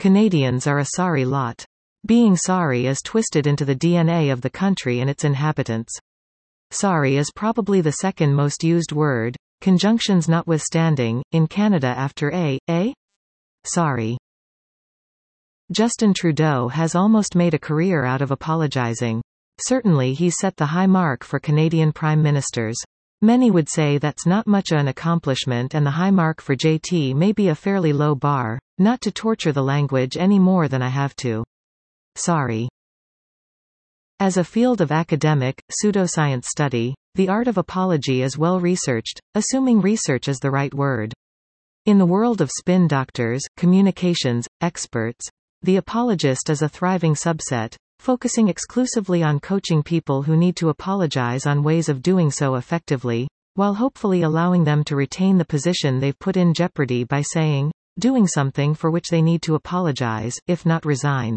Canadians are a sorry lot. Being sorry is twisted into the DNA of the country and its inhabitants. Sorry is probably the second most used word, conjunctions notwithstanding, in Canada after a. Sorry. Justin Trudeau has almost made a career out of apologizing. Certainly he's set the high mark for Canadian prime ministers. Many would say that's not much an accomplishment, and the high mark for JT may be a fairly low bar, not to torture the language any more than I have to. Sorry. As a field of academic, pseudoscience study, the art of apology is well researched, assuming research is the right word. In the world of spin doctors, communications experts, the apologist is a thriving subset, focusing exclusively on coaching people who need to apologize on ways of doing so effectively, while hopefully allowing them to retain the position they've put in jeopardy by doing something for which they need to apologize, if not resign.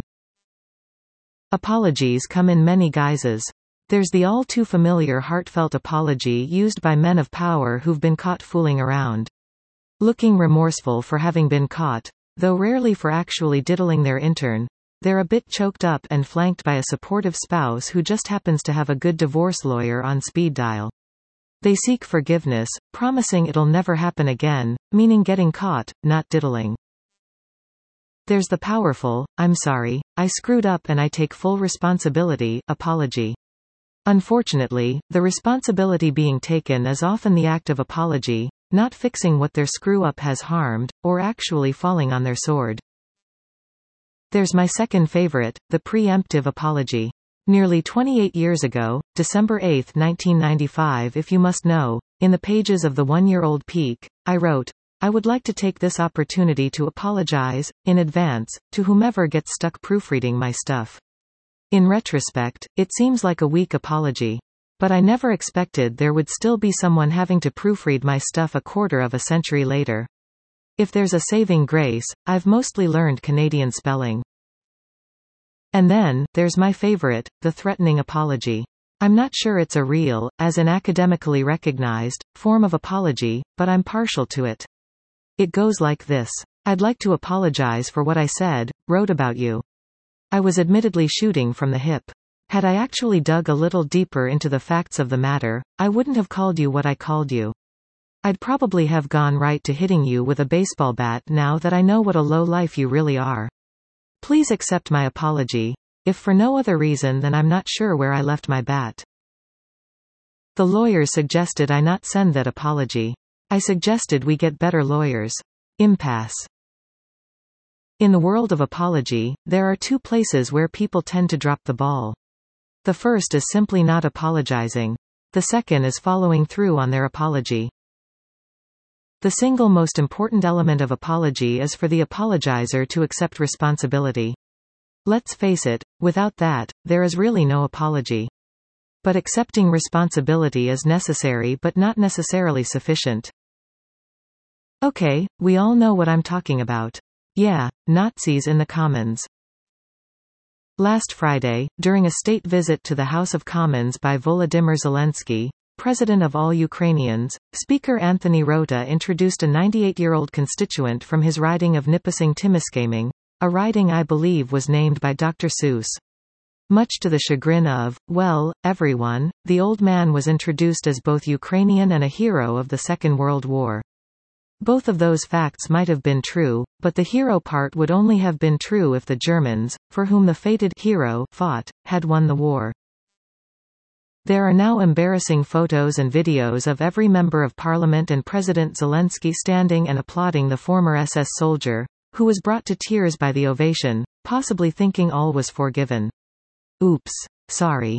Apologies come in many guises. There's the all too familiar heartfelt apology used by men of power who've been caught fooling around. Looking remorseful for having been caught, though rarely for actually diddling their intern. They're a bit choked up and flanked by a supportive spouse who just happens to have a good divorce lawyer on speed dial. They seek forgiveness, promising it'll never happen again, meaning getting caught, not diddling. There's the powerful, "I'm sorry, I screwed up and I take full responsibility" apology. Unfortunately, the responsibility being taken is often the act of apology, not fixing what their screw-up has harmed, or actually falling on their sword. There's my second favorite, the preemptive apology. Nearly 28 years ago, December 8, 1995, if you must know, in the pages of the one-year-old Peak, I wrote, "I would like to take this opportunity to apologize, in advance, to whomever gets stuck proofreading my stuff." In retrospect, it seems like a weak apology. But I never expected there would still be someone having to proofread my stuff a quarter of a century later. If there's a saving grace, I've mostly learned Canadian spelling. And then, there's my favorite, the threatening apology. I'm not sure it's a real, as in academically recognized, form of apology, but I'm partial to it. It goes like this. "I'd like to apologize for what I said, wrote about you. I was admittedly shooting from the hip. Had I actually dug a little deeper into the facts of the matter, I wouldn't have called you what I called you. I'd probably have gone right to hitting you with a baseball bat now that I know what a low life you really are. Please accept my apology, if for no other reason than I'm not sure where I left my bat." The lawyers suggested I not send that apology. I suggested we get better lawyers. Impasse. In the world of apology, there are two places where people tend to drop the ball. The first is simply not apologizing. The second is following through on their apology. The single most important element of apology is for the apologizer to accept responsibility. Let's face it, without that, there is really no apology. But accepting responsibility is necessary but not necessarily sufficient. Okay, we all know what I'm talking about. Yeah, Nazis in the Commons. Last Friday, during a state visit to the House of Commons by Volodymyr Zelensky, President of all Ukrainians, Speaker Anthony Rota introduced a 98-year-old constituent from his riding of Nipissing-Timiskaming, a riding I believe was named by Dr. Seuss. Much to the chagrin of, well, everyone, the old man was introduced as both Ukrainian and a hero of the Second World War. Both of those facts might have been true, but the hero part would only have been true if the Germans, for whom the fated hero fought, had won the war. There are now embarrassing photos and videos of every member of parliament and President Zelensky standing and applauding the former SS soldier, who was brought to tears by the ovation, possibly thinking all was forgiven. Oops. Sorry.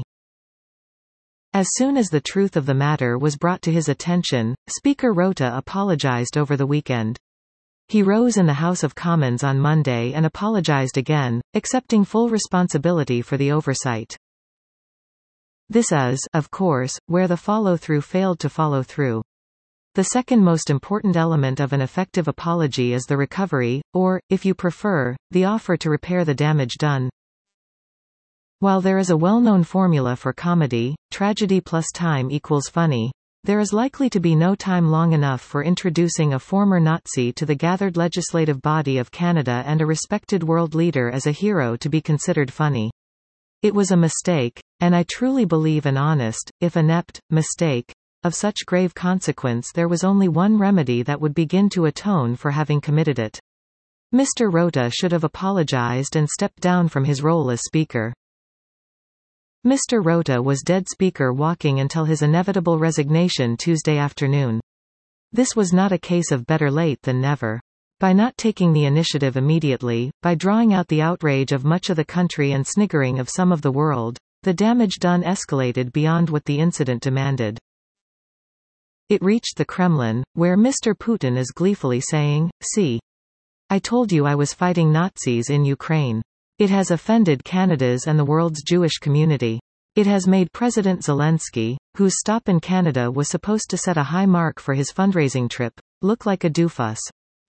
As soon as the truth of the matter was brought to his attention, Speaker Rota apologized over the weekend. He rose in the House of Commons on Monday and apologized again, accepting full responsibility for the oversight. This is, of course, where the follow-through failed to follow through. The second most important element of an effective apology is the recovery, or, if you prefer, the offer to repair the damage done. While there is a well-known formula for comedy, tragedy plus time equals funny, There is likely to be no time long enough for introducing a former Nazi to the gathered legislative body of Canada and a respected world leader as a hero to be considered funny. It was a mistake, and I truly believe an honest, if inept, mistake. Of such grave consequence there was only one remedy that would begin to atone for having committed it. Mr. Rota should have apologized and stepped down from his role as Speaker. Mr. Rota was dead Speaker walking until his inevitable resignation Tuesday afternoon. This was not a case of better late than never. By not taking the initiative immediately, by drawing out the outrage of much of the country and sniggering of some of the world, the damage done escalated beyond what the incident demanded. It reached the Kremlin, where Mr. Putin is gleefully saying, "See. I told you I was fighting Nazis in Ukraine. It has offended Canada's and the world's Jewish community. It has made President Zelensky, whose stop in Canada was supposed to set a high mark for his fundraising trip, look like a doofus.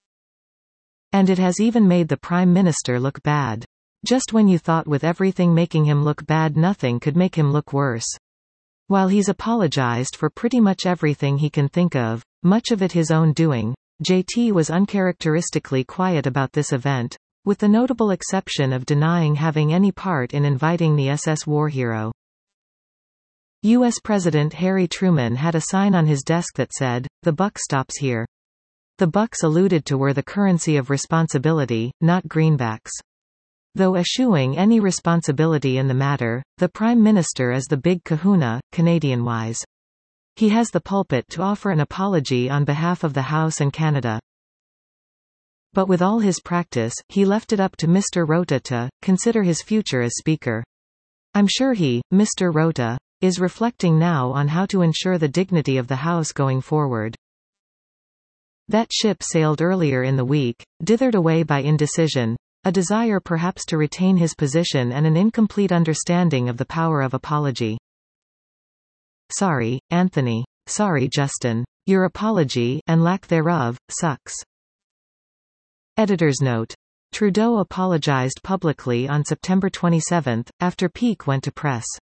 And it has even made the Prime Minister look bad. Just when you thought with everything making him look bad nothing could make him look worse." While he's apologized for pretty much everything he can think of, much of it his own doing, JT was uncharacteristically quiet about this event, with the notable exception of denying having any part in inviting the SS war hero. U.S. President Harry Truman had a sign on his desk that said, "The buck stops here." The bucks alluded to were the currency of responsibility, not greenbacks. Though eschewing any responsibility in the matter, the Prime Minister is the big kahuna, Canadian-wise. He has the pulpit to offer an apology on behalf of the House and Canada. But with all his practice, he left it up to Mr. Rota to consider his future as Speaker. I'm sure he, Mr. Rota, is reflecting now on how to ensure the dignity of the House going forward. That ship sailed earlier in the week, dithered away by indecision, a desire perhaps to retain his position and an incomplete understanding of the power of apology. Sorry, Anthony. Sorry, Justin. Your apology, and lack thereof, sucks. Editor's note. Trudeau apologized publicly on September 27, after Peake went to press.